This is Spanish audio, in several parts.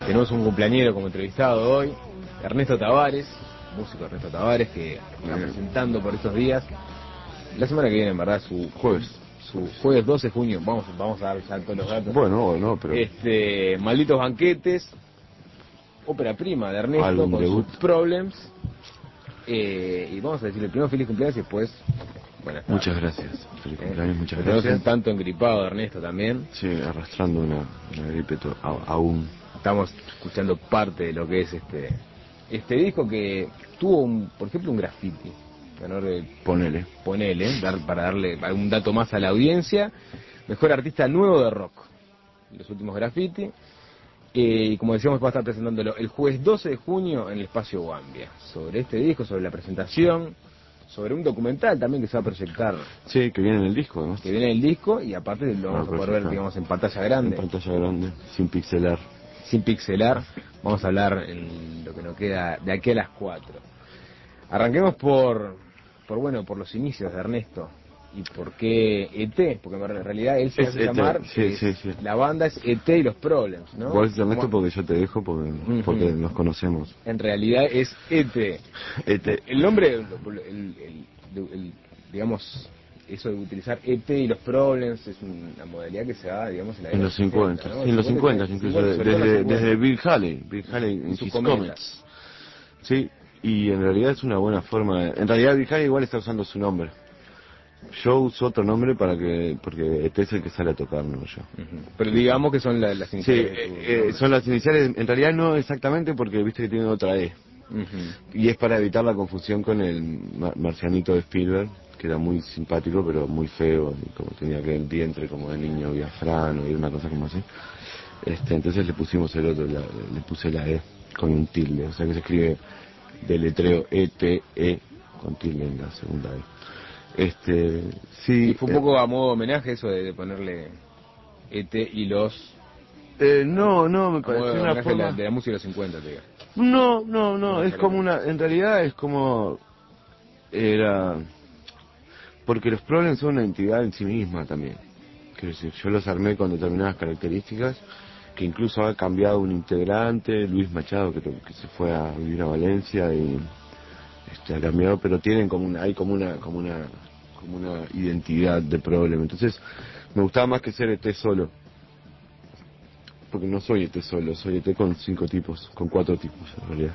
Tenemos un cumpleañero como entrevistado hoy, Ernesto Tavares, músico Ernesto Tavares, que está presentando por estos días. La semana que viene, en verdad, su jueves 12 de junio, vamos a dar ya todos los datos. Bueno, pero... Malditos Banquetes, ópera prima de Ernesto con debut. sus Problems. Y vamos a decirle primero feliz cumpleaños y después buenas tardes. Muchas gracias. Feliz cumpleaños, muchas gracias. Tenemos un tanto engripado de Ernesto también. Sí, arrastrando una gripe aún. Estamos escuchando parte de lo que es este disco que tuvo, por ejemplo, un graffiti. Ponele, para darle algún dato más a la audiencia. Mejor artista nuevo de rock. Los últimos graffiti. Y como decíamos, va a estar presentándolo el jueves 12 de junio en el Espacio Guambia. Sobre este disco, sobre la presentación, sobre un documental también que se va a proyectar. Sí, que viene en el disco, además. Que viene en el disco y aparte lo vamos a poder ver, digamos, en pantalla grande. En pantalla grande, sin pixelar. Sin pixelar. Vamos a hablar en lo que nos queda de aquí a las 4. Arranquemos por los inicios de Ernesto. ¿Y por qué ET? Porque en realidad él se hace llamar, sí. La banda es ET y los Problems, ¿no? Vos Ernesto porque yo te dejo, porque nos conocemos. En realidad es ET. El nombre, digamos, eso de utilizar ET y los Problems es una modalidad que se da, digamos, en los 50, ¿no? En los 50 incluso, desde Bill Haley en sus Comets. Sí, y en realidad es una buena forma. En realidad Bill Haley igual está usando su nombre. Yo uso otro nombre porque este es el que sale a tocar, no yo. Pero digamos que son las iniciales. Sí, son las iniciales. En realidad no exactamente porque viste que tiene otra E. Y es para evitar la confusión con el marcianito de Spielberg, que era muy simpático pero muy feo, y como tenía aquel vientre como de niño biafrano y una cosa como así. Entonces le pusimos el otro, le puse la E con un tilde, o sea que se escribe deletreo E-T-E con tilde en la segunda E. Sí. Y fue un poco a modo de homenaje eso de ponerle ET y los... No, me pareció una forma... de la música de los 50, te digo. No, es como una... En realidad es como... Era... Porque los Problems son una entidad en sí misma también. Quiero decir, yo los armé con determinadas características, que incluso ha cambiado un integrante, Luis Machado, que se fue a vivir a Valencia y... ha cambiado, pero tienen hay como una identidad de problema. Entonces me gustaba más que ser ET solo, porque no soy ET solo, soy ET con 4 tipos en realidad.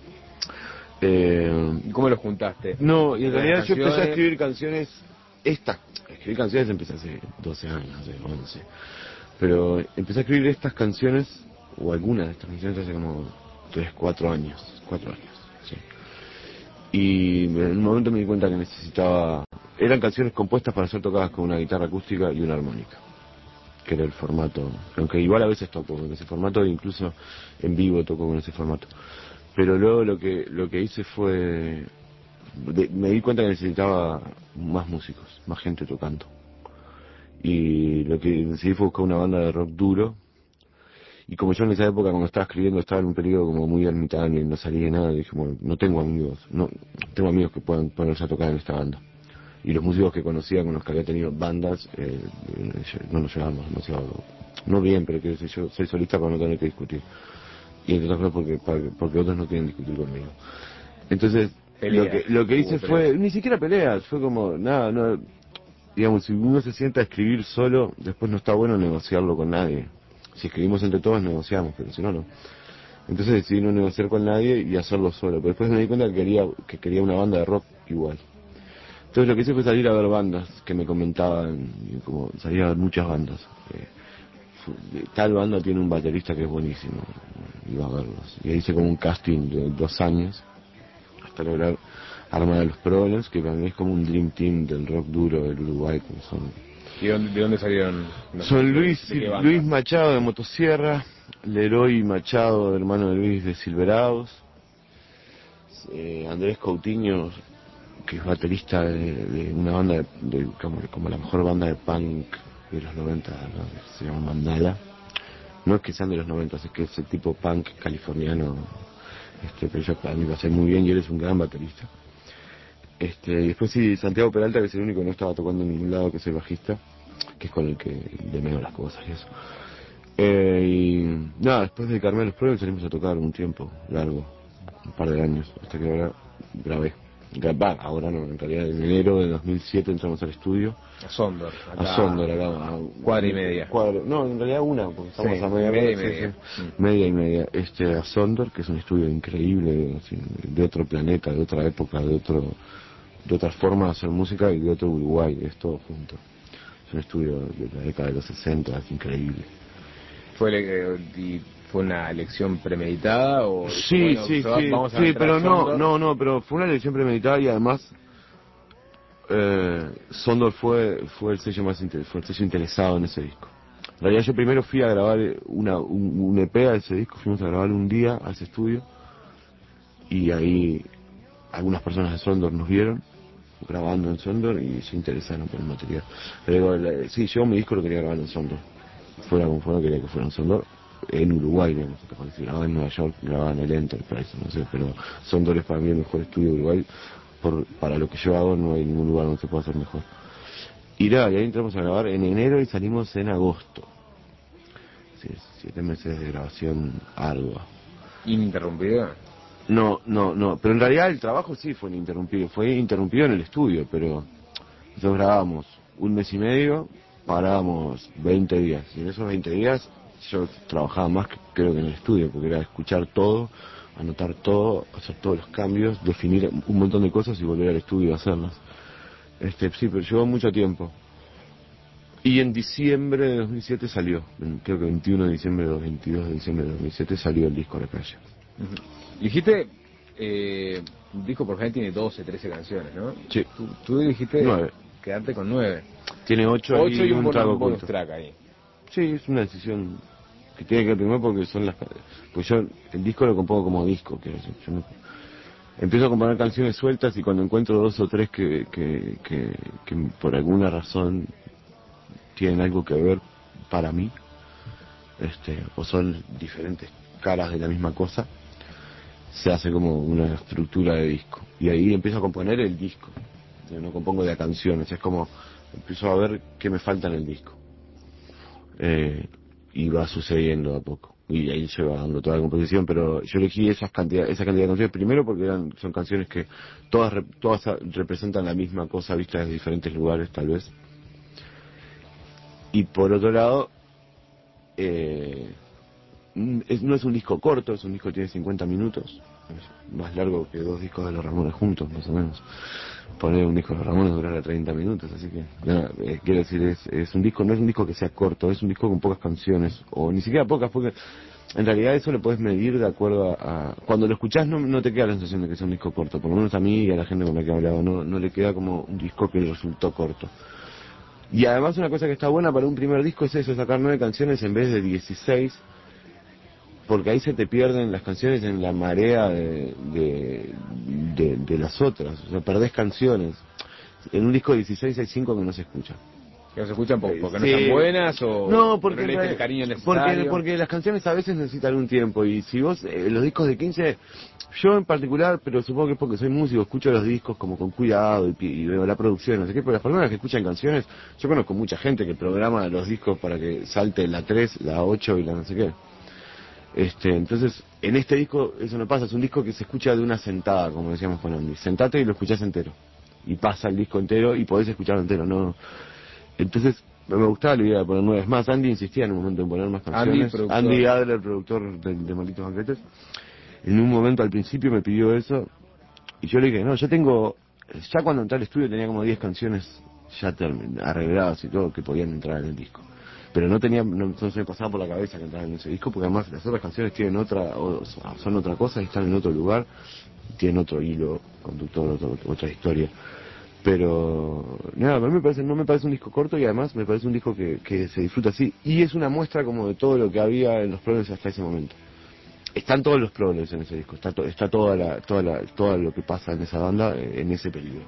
¿Y cómo los juntaste? No, y en realidad yo empecé a escribir canciones, escribir canciones empecé hace 12 años, hace 11, pero empecé a escribir estas canciones, o algunas de estas canciones hace como 4 años, sí. Y en un momento me di cuenta que necesitaba... Eran canciones compuestas para ser tocadas con una guitarra acústica y una armónica, que era el formato, aunque igual a veces toco con ese formato, incluso en vivo toco con ese formato. Pero luego lo que hice fue... me di cuenta que necesitaba más músicos, más gente tocando. Y lo que decidí fue buscar una banda de rock duro. Y como yo en esa época, cuando estaba escribiendo, estaba en un periodo como muy ermitaño y no salía de nada, dije, bueno, tengo amigos que puedan ponerse a tocar en esta banda. Y los músicos que conocía, con los que había tenido bandas, no nos llevábamos demasiado, no bien, pero quiero decir, yo soy solista para no tener que discutir. Y entre otras cosas porque otros no quieren discutir conmigo. Entonces, lo que hice fue, ni siquiera peleas, fue como, nada, no, digamos, si uno se sienta a escribir solo, después no está bueno negociarlo con nadie. Si escribimos entre todos negociamos, pero si no, no. Entonces decidí no negociar con nadie y hacerlo solo. Pero después me di cuenta que quería una banda de rock igual. Entonces lo que hice fue salir a ver bandas que me comentaban, como salía a ver muchas bandas. Tal banda tiene un baterista que es buenísimo, iba a verlos. Y hice como un casting de 2 años hasta lograr armar a los Problems, que para mí es como un dream team del rock duro del Uruguay, como son. ¿Y de dónde salieron? Son Luis Machado de Motosierra, Leroy Machado, hermano de Luis de Silverados, Andrés Coutinho, que es baterista de una banda como la mejor banda de punk de los 90, ¿no? Se llama Mandala. No es que sean de los 90, es que es el tipo punk californiano, pero yo a mí me hace muy bien y él es un gran baterista. Y después sí, Santiago Peralta, que es el único que no estaba tocando en ningún lado, que es el bajista, que es con el que demeo las cosas y eso. Y nada, después de dedicarme a los pruebas salimos a tocar un tiempo largo, un par de años, hasta que ahora grabé. Ahora no, en realidad en enero de 2007 entramos al estudio. A Sondor. A Sondor, acá. Cuadra y media. No, en realidad una, porque estamos a media. Media y media. Media y media. A Sondor, que es un estudio increíble, así, de otro planeta, de otra época, de otra forma de hacer música y de otro Uruguay, es todo junto. Es un estudio de la década de los 60, es increíble. ¿Fue una elección premeditada o sí, vamos a pero no, pero fue una elección premeditada y además Sondor fue el sello fue el sello interesado en ese disco. En realidad yo primero fui a grabar un EP a ese disco, fuimos a grabar un día a ese estudio y ahí algunas personas de Sondor nos vieron grabando en Sondor y se interesaron por el material. Pero sí, yo mi disco lo quería grabar en Sondor, fuera como fuera, quería que fuera en Sondor. En Uruguay, digamos, si grababa en Nueva York, grababa en el Enterprise, no sé, pero Sondor es para mí el mejor estudio de Uruguay. Para lo que yo hago no hay ningún lugar donde se pueda hacer mejor. Y nada, y ahí entramos a grabar en enero y salimos en agosto. Sí, 7 meses de grabación ardua. ¿Ininterrumpida? No, pero en realidad el trabajo sí fue interrumpido en el estudio, pero nosotros grabábamos un mes y medio, parábamos 20 días, y en esos 20 días yo trabajaba más creo que en el estudio, porque era escuchar todo, anotar todo, hacer todos los cambios, definir un montón de cosas y volver al estudio a hacerlas. Sí, pero llevó mucho tiempo. Y en diciembre de 2007 salió, creo que 21 de diciembre o 22 de diciembre de 2007 salió el disco a la calle. Dijiste, un disco por ejemplo tiene 12, 13 canciones, ¿no? Sí. Tú dijiste 9. Quedarte con 9. Tiene 8 y un trago bonus track ahí. Sí, es una decisión que tiene que ver primero porque pues yo el disco lo compongo como disco, quiero decir, yo empiezo a componer canciones sueltas y cuando encuentro 2 o 3 que por alguna razón tienen algo que ver para mí, o son diferentes caras de la misma cosa, se hace como una estructura de disco y ahí empiezo a componer el disco. Yo no compongo de canciones, es como empiezo a ver qué me falta en el disco. Y va sucediendo a poco y ahí se va dando toda la composición, pero yo elegí esa cantidad de canciones primero porque son canciones que todas representan la misma cosa vista desde diferentes lugares tal vez, y por otro lado no es un disco corto, es un disco que tiene 50 minutos, es más largo que 2 discos de los Ramones juntos más o menos. Poner un disco de los Ramones durará 30 minutos, así que quiero decir, es un disco, no es un disco que sea corto, es un disco con pocas canciones, o ni siquiera pocas, porque en realidad eso lo puedes medir de acuerdo a cuando lo escuchás no te queda la sensación de que es un disco corto, por lo menos a mí y a la gente con la que he hablado, no le queda como un disco que resultó corto. Y además una cosa que está buena para un primer disco es eso, sacar 9 canciones en vez de 16, porque ahí se te pierden las canciones en la marea de las otras, o sea, perdés canciones. En un disco de 16 hay 5 que no se escuchan. ¿Que no se escuchan porque no están buenas o no, porque no le el cariño necesario? Porque las canciones a veces necesitan un tiempo y si vos, los discos de 15, yo en particular, pero supongo que es porque soy músico, escucho los discos como con cuidado y veo la producción, no sé qué, pero las personas que escuchan canciones, yo conozco mucha gente que programa los discos para que salte la 3, la 8 y la no sé qué. Entonces, en este disco eso no pasa, es un disco que se escucha de una sentada, como decíamos con Andy. Sentate y lo escuchás entero. Y pasa el disco entero y podés escucharlo entero, ¿no? Entonces, me gustaba la idea de poner 9. Es más, Andy insistía en un momento en poner más canciones. Andy Adler, productor de Malditos Banquetes, en un momento al principio me pidió eso. Y yo le dije, no, ya cuando entré al estudio tenía como 10 canciones ya arregladas y todo que podían entrar en el disco. Pero no se me pasaba por la cabeza que entraran en ese disco, porque además las otras canciones tienen son otra cosa y están en otro lugar, tienen otro hilo conductor, otra historia. Pero nada, a mí no me parece un disco corto y además me parece un disco que se disfruta así, y es una muestra como de todo lo que había en los Problems hasta ese momento. Están todos los Problems en ese disco, está todo lo que pasa en esa banda en ese periodo.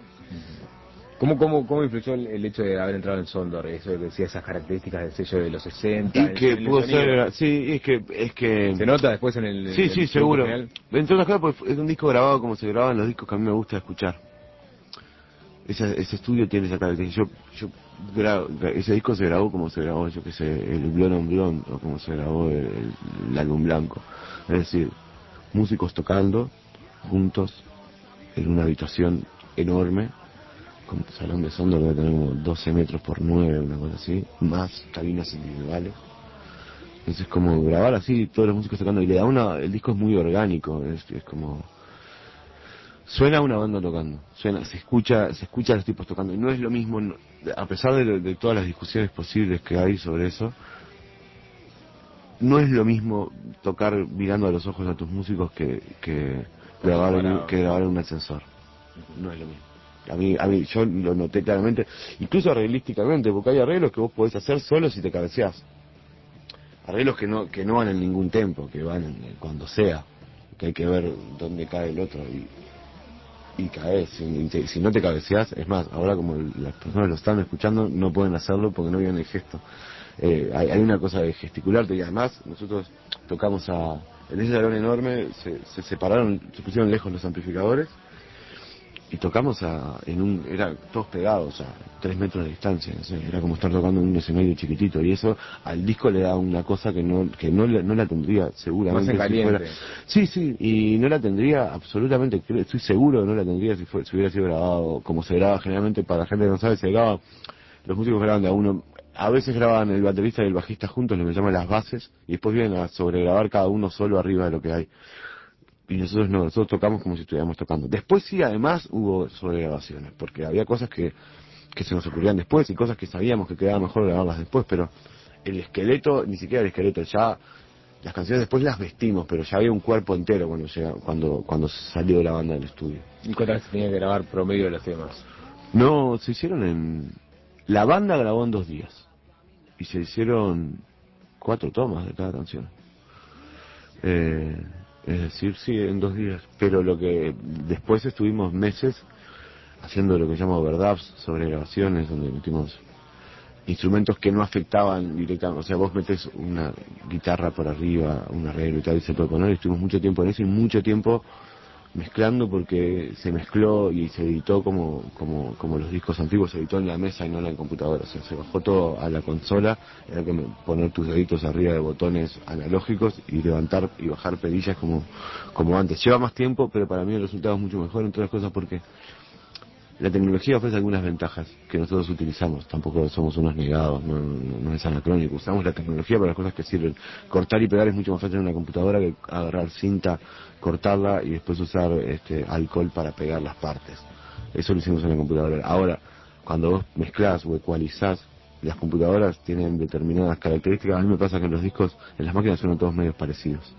¿Cómo influyó el hecho de haber entrado en Sondor? Eso que decía, esas características del sello de los 60. Y que pudo ser, sí, es que... ¿Se nota después en el Sí, seguro. Final? Entre otras cosas, pues, es un disco grabado como se grababan los discos que a mí me gusta escuchar. Ese estudio tiene esa característica. Yo ese disco se grabó como se grabó, yo que sé, el Blonde on Blonde, o como se grabó el álbum blanco. Es decir, músicos tocando juntos en una habitación enorme, con un salón de sonido que debe tener como 12 metros por 9, una cosa así, más cabinas individuales. Entonces como grabar así, todos los músicos tocando, y le da el disco es muy orgánico, es como... Suena una banda tocando, se escucha a los tipos tocando, y no es lo mismo, a pesar de todas las discusiones posibles que hay sobre eso, no es lo mismo tocar mirando a los ojos a tus músicos que grabar en un ascensor. No es lo mismo. A mí yo lo noté claramente, incluso arreglísticamente, porque hay arreglos que vos podés hacer solo si te cabeceás. Arreglos que no van en ningún tempo, que van cuando sea, que hay que ver dónde cae el otro y caes. Si no te cabeceás, es más, ahora como las personas lo están escuchando, no pueden hacerlo porque no viven el gesto. Hay una cosa de gesticularte, y además nosotros tocamos en ese salón enorme, se separaron, se pusieron lejos los amplificadores y tocamos era todos pegados a 3 metros de distancia, no sé, era como estar tocando en un escenario chiquitito, y eso al disco le da una cosa que no la tendría seguramente si fuera. Sí, y no la tendría absolutamente, estoy seguro que no la tendría si hubiera sido grabado como se graba generalmente. Para la gente que no sabe, se graba, los músicos graban de a uno, a veces graban el baterista y el bajista juntos, lo que llaman las bases, y después vienen a sobregrabar cada uno solo arriba de lo que hay. Y nosotros no, nosotros tocamos como si estuviéramos tocando. Después sí, además, hubo sobregrabaciones, porque había cosas que se nos ocurrían después y cosas que sabíamos que quedaba mejor grabarlas después, pero el esqueleto, ni siquiera el esqueleto, ya las canciones después las vestimos, pero ya había un cuerpo entero cuando salió la banda del estudio. ¿Y cuántas veces tenía que grabar promedio de los temas? No, se hicieron la banda grabó en 2 días, y se hicieron 4 tomas de cada canción. Es decir, sí, en 2 días. Pero lo que después estuvimos meses haciendo lo que se llama overdubs, sobre grabaciones, donde metimos instrumentos que no afectaban directamente. O sea, vos metés una guitarra por arriba, un arreglo y tal, y se puede poner. Estuvimos mucho tiempo en eso y mucho tiempo mezclando, porque se mezcló y se editó como los discos antiguos, se editó en la mesa y no en la computadora. O sea, se bajó todo a la consola, era que poner tus deditos arriba de botones analógicos y levantar y bajar perillas como antes. Lleva más tiempo, pero para mí el resultado es mucho mejor, entre otras cosas porque la tecnología ofrece algunas ventajas que nosotros utilizamos. Tampoco somos unos negados, no es anacrónico. Usamos la tecnología para las cosas que sirven. Cortar y pegar es mucho más fácil en una computadora que agarrar cinta, cortarla y después usar alcohol para pegar las partes. Eso lo hicimos en la computadora. Ahora, cuando vos mezclás o ecualizás, las computadoras tienen determinadas características. A mí me pasa que en los discos, en las máquinas suenan todos medios parecidos.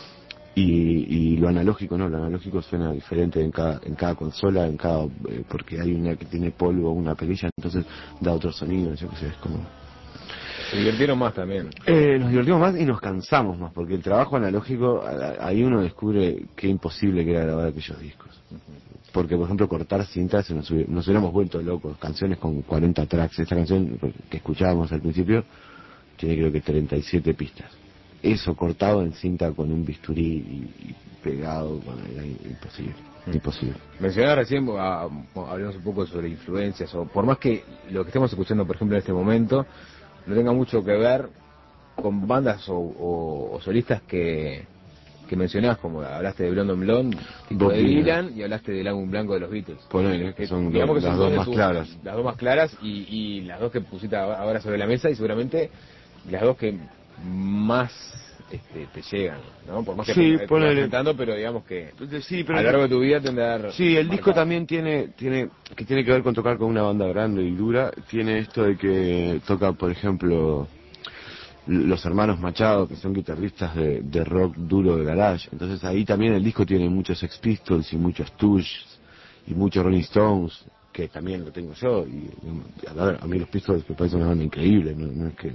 Y lo analógico no, lo analógico suena diferente en cada consola, porque hay una que tiene polvo, una perilla, entonces da otro sonido, yo qué sé, es como... Se divirtieron más también. Nos divertimos más y nos cansamos más, porque el trabajo analógico, ahí uno descubre qué imposible que era grabar aquellos discos. Porque, por ejemplo, cortar cintas, nos hubiéramos vuelto locos. Canciones con 40 tracks. Esta canción que escuchábamos al principio tiene creo que 37 pistas. Eso cortado en cinta con un bisturí y pegado, era imposible. Mencionaba recién, hablamos un poco sobre influencias, o por más que lo que estemos escuchando, por ejemplo, en este momento, no tenga mucho que ver con bandas o solistas que mencionás, como hablaste de Blonde on Blonde, tipo de Dylan, y hablaste del álbum blanco de los Beatles. Ponele, que son digamos que las dos más claras. Las dos más claras y las dos que pusiste ahora sobre la mesa, y seguramente las dos que más te llegan, ¿no? Por más que sí, te vas cantando, pero digamos que sí, pero a lo largo de tu vida tendrá... Sí, el disco también tiene que ver con tocar con una banda grande y dura. Tiene esto de que toca, por ejemplo, los hermanos Machado, que son guitarristas de rock duro de garage. Entonces ahí también el disco tiene muchos Sex Pistols y muchos Tush y muchos Rolling Stones, que también lo tengo yo. Y a mí los Pistols me parece una banda increíble, no es que...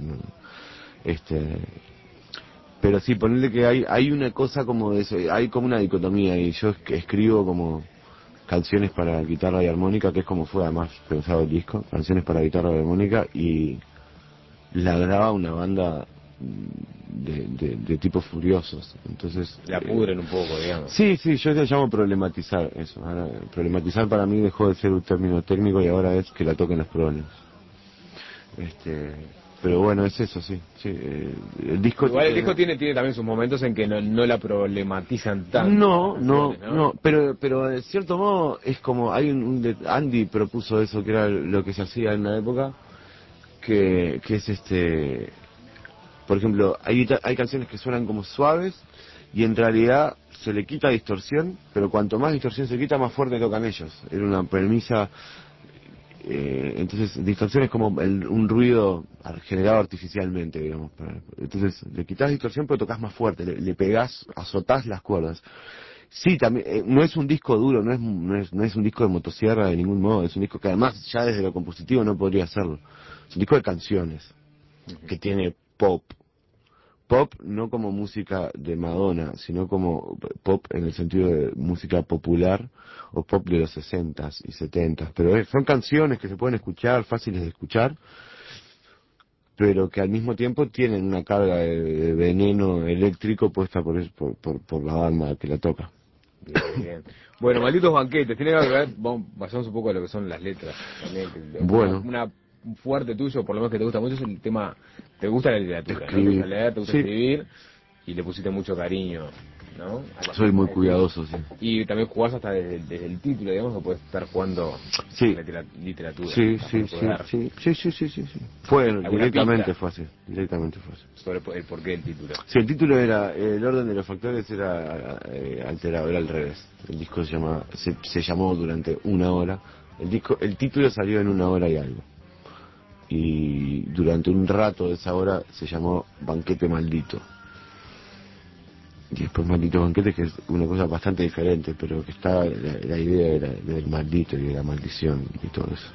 Pero sí, ponerle que hay una cosa como de eso, hay como una dicotomía, y yo escribo como canciones para guitarra y armónica, que es como fue además pensado el disco, canciones para guitarra y armónica, y la graba una banda de tipos furiosos, entonces... La pudren un poco, digamos. Sí, yo le llamo problematizar eso. Ahora, problematizar para mí dejó de ser un término técnico y ahora es que la toquen los problemas. Pero bueno, es eso, sí. El disco igual el disco tiene también sus momentos en que no la problematizan tanto. No, pero de cierto modo es como, hay Andy propuso eso, que era lo que se hacía en la época, que es por ejemplo, hay canciones que suenan como suaves y en realidad se le quita distorsión, pero cuanto más distorsión se quita, más fuerte tocan ellos. Era una premisa. Entonces, distorsión es como un ruido generado artificialmente, digamos. Entonces, le quitas distorsión, pero tocas más fuerte, le pegás, azotás las cuerdas. Sí, también, no es un disco duro, no es un disco de motosierra de ningún modo, es un disco que además ya desde lo compositivo no podría hacerlo. Es un disco de canciones, que tiene pop. Pop no como música de Madonna, sino como pop en el sentido de música popular o pop de los 60s y 70s. Pero son canciones que se pueden escuchar, fáciles de escuchar, pero que al mismo tiempo tienen una carga de veneno eléctrico puesta por la banda que la toca. Bien, bien. Bueno, Malditos Banquetes, tiene que ver, pasamos un poco a lo que son las letras. También, Bueno. Un fuerte tuyo, por lo menos que te gusta mucho, es el tema, te gusta la literatura, ¿no? Te gusta leer, te gusta escribir, y le pusiste mucho cariño, ¿no? Soy muy cuidadoso, sí. Y también jugás hasta desde el título, digamos, que puedes estar jugando literatura. Sí. Fue, directamente fue así. Sobre el porqué del título. Sí, el título era, el orden de los factores era alterado, era al revés. El disco se llamó durante una hora. El título salió en una hora y algo. Y durante un rato de esa hora se llamó Banquete Maldito. Y después Maldito Banquete, que es una cosa bastante diferente, pero que está la idea del maldito y de la maldición y todo eso.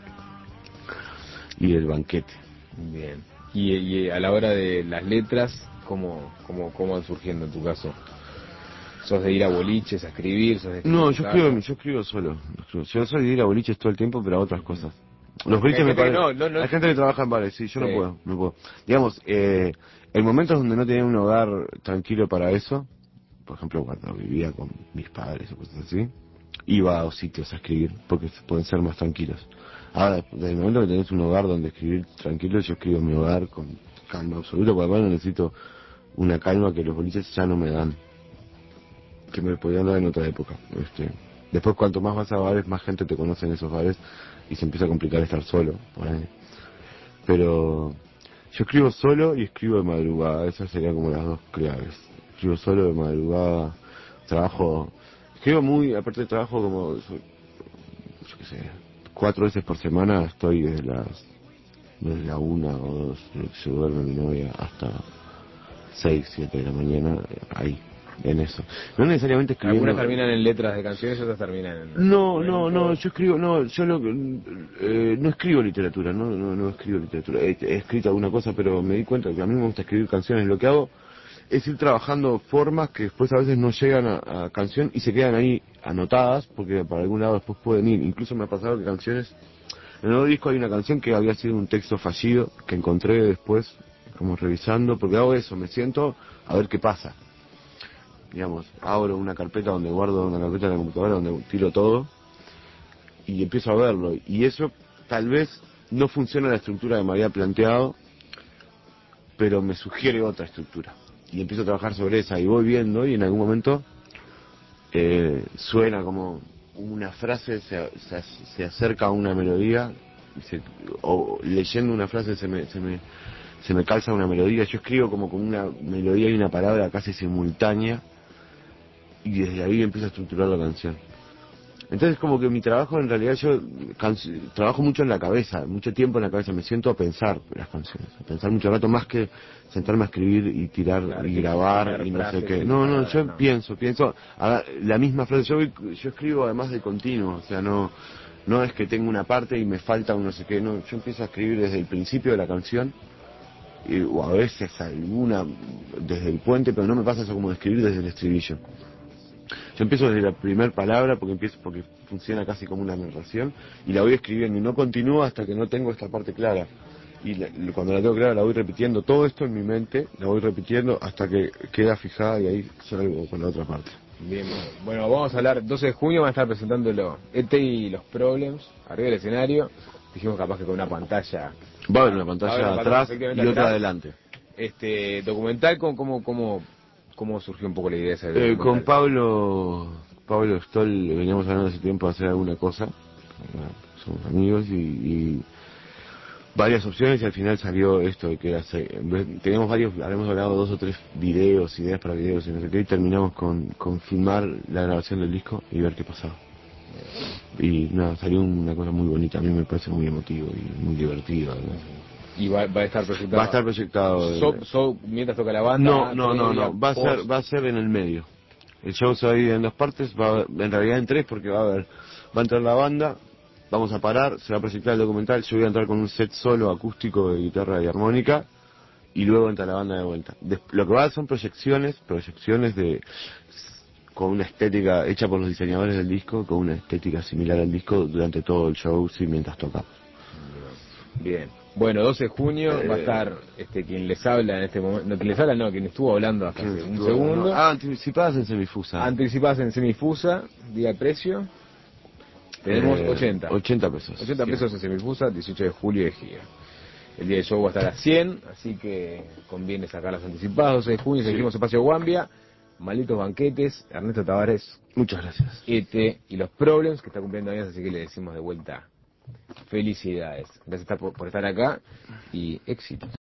Y del banquete. Bien. Y a la hora de las letras, ¿cómo van surgiendo en tu caso? ¿Sos de ir a boliches, a escribir? No, yo escribo solo. Yo soy de ir a boliches todo el tiempo, pero a otras cosas. Los boliches me parecen... Hay gente que trabaja en bares, sí, yo no puedo. Digamos, en momentos donde no tenía un hogar tranquilo para eso, por ejemplo, cuando vivía con mis padres o cosas así, iba a sitios a escribir, porque pueden ser más tranquilos. Ahora, desde el momento que tenés un hogar donde escribir tranquilo, yo escribo en mi hogar con calma absoluta, porque además necesito una calma que los boliches ya no me dan, que me podían dar en otra época. Después, cuanto más vas a bares, más gente te conoce en esos bares y se empieza a complicar estar solo, por ahí. Pero yo escribo solo y escribo de madrugada, esas serían como las dos claves. Escribo solo de madrugada, escribo aparte de trabajo como, yo qué sé, 4 veces por semana estoy desde la 1 o 2, se duerme mi novia, hasta 6, 7 de la mañana, ahí, en eso. No necesariamente escribiendo... Algunas terminan en letras de canciones, otras terminan en... No, yo escribo, no escribo literatura, no escribo literatura. He escrito alguna cosa, pero me di cuenta que a mí me gusta escribir canciones. Lo que hago es ir trabajando formas que después a veces no llegan a canción y se quedan ahí anotadas, porque para algún lado después pueden ir. Incluso me ha pasado que canciones... En el nuevo disco hay una canción que había sido un texto fallido, que encontré después, como revisando, porque hago eso, me siento a ver qué pasa. Digamos, abro una carpeta donde guardo una carpeta en la computadora donde tiro todo y empiezo a verlo. Y eso tal vez no funciona la estructura que me había planteado, pero me sugiere otra estructura. Y empiezo a trabajar sobre esa y voy viendo y en algún momento suena como una frase, se acerca a una melodía, o leyendo una frase se me calza una melodía. Yo escribo como con una melodía y una palabra casi simultánea y desde ahí empiezo a estructurar la canción. Entonces como que mi trabajo en realidad yo trabajo mucho en la cabeza, mucho tiempo en la cabeza, me siento a pensar las canciones, a pensar mucho rato más que sentarme a escribir y tirar y grabar y no sé qué. Yo pienso, la misma frase, yo escribo además de continuo, o sea, no es que tengo una parte y me falta un no sé qué, no, yo empiezo a escribir desde el principio de la canción, o a veces alguna desde el puente, pero no me pasa eso como de escribir desde el estribillo. Yo empiezo desde la primera palabra porque funciona casi como una narración y la voy escribiendo y no continúo hasta que no tengo esta parte clara. Y cuando la tengo clara la voy repitiendo, todo esto en mi mente, la voy repitiendo hasta que queda fijada y ahí salgo con la otra parte. Bien, bueno, vamos a hablar, 12 de junio van a estar presentándolo ET y los Problems, arriba del escenario, dijimos capaz que con una pantalla Va a haber una pantalla atrás y otra adelante. Documental, ¿cómo surgió un poco la idea de ese documental? Con Pablo Stoll veníamos hablando hace tiempo de hacer alguna cosa. Somos amigos y varias opciones, y al final salió esto de que teníamos habíamos hablado 2 o 3 videos, ideas para videos y no sé qué, y terminamos con filmar la grabación del disco y ver qué pasaba. Y nada, salió una cosa muy bonita, a mí me parece muy emotivo y muy divertido, ¿no? Y va a estar proyectado. Va a estar proyectado. Mientras toca la banda. No. Va a ser en el medio. El show se va a dividir en 2 partes, en realidad en 3, porque va a entrar la banda, vamos a parar, se va a proyectar el documental, yo voy a entrar con un set solo acústico de guitarra y armónica, y luego entra la banda de vuelta. Lo que va a son proyecciones con una estética hecha por los diseñadores del disco, con una estética similar al disco durante todo el show, sí, mientras tocamos. Bien. Bueno, 12 de junio va a estar quien les habla en este momento. No, quien les habla no, quien estuvo hablando hace un segundo. Anticipadas en Semifusa. Anticipadas en Semifusa, diga el precio. Tenemos 80. 80 pesos. 80 pesos en Semifusa, 18 de julio de gira. El día de show va a estar a 100, así que conviene sacar las anticipadas. 12 de junio, seguimos Espacio Guambia. Malditos Banquetes, Ernesto Tavares. Muchas gracias. Y los Problems, que está cumpliendo años, así que le decimos de vuelta felicidades. Gracias por estar acá y éxitos.